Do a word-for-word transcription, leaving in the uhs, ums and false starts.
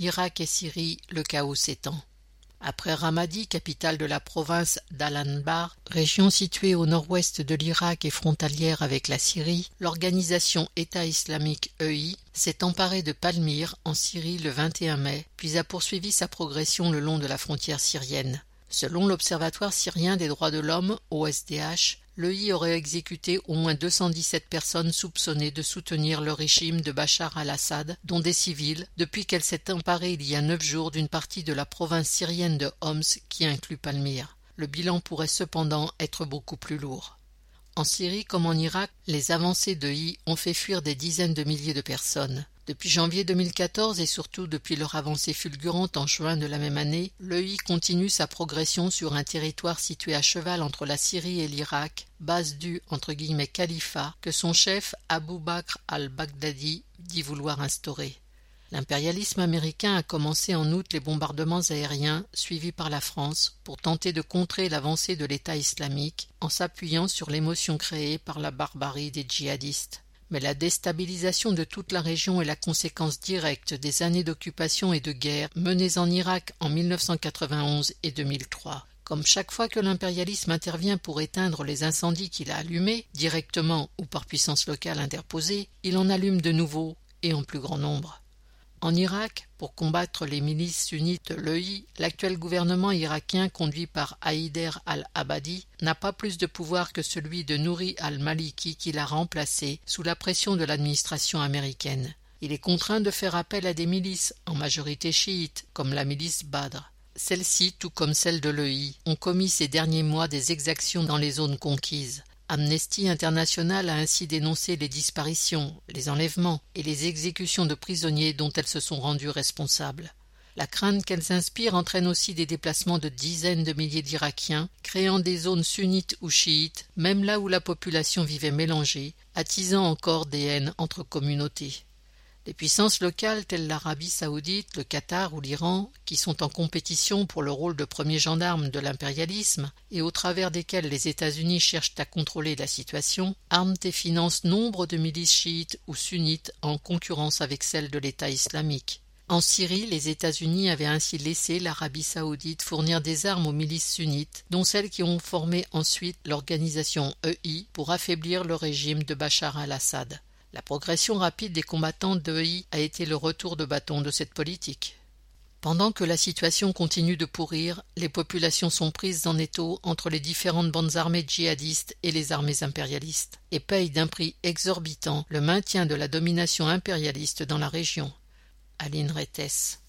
Irak et Syrie, le chaos s'étend. Après Ramadi, capitale de la province d'Al-Anbar, région située au nord-ouest de l'Irak et frontalière avec la Syrie, l'organisation État islamique E I s'est emparée de Palmyre en Syrie le vingt et un mai, puis a poursuivi sa progression le long de la frontière syrienne. Selon l'Observatoire syrien des droits de l'homme, O S D H, l'E I aurait exécuté au moins deux cent dix-sept personnes soupçonnées de soutenir le régime de Bachar al-Assad, dont des civils, depuis qu'elle s'est emparée il y a neuf jours d'une partie de la province syrienne de Homs qui inclut Palmyre. Le bilan pourrait cependant être beaucoup plus lourd. En Syrie comme en Irak, les avancées de I ont fait fuir des dizaines de milliers de personnes. Depuis janvier deux mille quatorze et surtout depuis leur avancée fulgurante en juin de la même année, l'E I continue sa progression sur un territoire situé à cheval entre la Syrie et l'Irak, base du entre guillemets califat que son chef Abu Bakr al-Baghdadi dit vouloir instaurer. L'impérialisme américain a commencé en août les bombardements aériens suivis par la France pour tenter de contrer l'avancée de l'État islamique en s'appuyant sur l'émotion créée par la barbarie des djihadistes. Mais la déstabilisation de toute la région est la conséquence directe des années d'occupation et de guerre menées en Irak en mille neuf cent quatre-vingt-onze et deux mille trois. Comme chaque fois que l'impérialisme intervient pour éteindre les incendies qu'il a allumés, directement ou par puissance locale interposée, il en allume de nouveaux et en plus grand nombre. En Irak, pour combattre les milices sunnites de l'E I, l'actuel gouvernement irakien conduit par Haïder al-Abadi n'a pas plus de pouvoir que celui de Nouri al-Maliki qui l'a remplacé sous la pression de l'administration américaine. Il est contraint de faire appel à des milices, en majorité chiites, comme la milice Badr. Celles-ci, tout comme celles de l'E I, ont commis ces derniers mois des exactions dans les zones conquises. Amnesty International a ainsi dénoncé les disparitions, les enlèvements et les exécutions de prisonniers dont elles se sont rendues responsables. La crainte qu'elles inspirent entraîne aussi des déplacements de dizaines de milliers d'Irakiens, créant des zones sunnites ou chiites, même là où la population vivait mélangée, attisant encore des haines entre communautés. Les puissances locales telles l'Arabie saoudite, le Qatar ou l'Iran, qui sont en compétition pour le rôle de premier gendarme de l'impérialisme et au travers desquels les États-Unis cherchent à contrôler la situation, arment et financent nombre de milices chiites ou sunnites en concurrence avec celles de l'État islamique. En Syrie, les États-Unis avaient ainsi laissé l'Arabie saoudite fournir des armes aux milices sunnites, dont celles qui ont formé ensuite l'organisation E I pour affaiblir le régime de Bachar al-Assad. La progression rapide des combattants d'E I a été le retour de bâton de cette politique. Pendant que la situation continue de pourrir, les populations sont prises en étau entre les différentes bandes armées djihadistes et les armées impérialistes, et payent d'un prix exorbitant le maintien de la domination impérialiste dans la région. Aline Retes.